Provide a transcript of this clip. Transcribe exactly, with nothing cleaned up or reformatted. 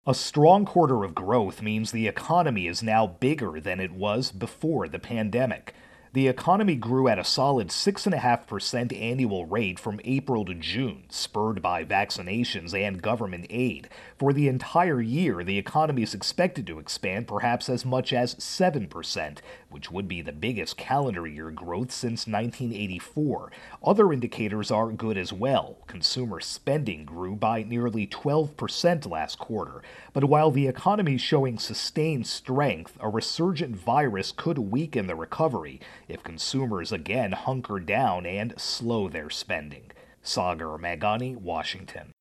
A strong quarter of growth means the economy is now bigger than it was before the pandemic. The economy grew at a solid six point five percent annual rate from April to June, spurred by vaccinations and government aid. For the entire year, the economy is expected to expand perhaps as much as seven percent, which would be the biggest calendar year growth since nineteen eighty-four. Other indicators are good as well. Consumer spending grew by nearly twelve percent last quarter. But while the economy is showing sustained strength, a resurgent virus could weaken the recovery if consumers again hunker down and slow their spending. Sagar Meghani, Washington.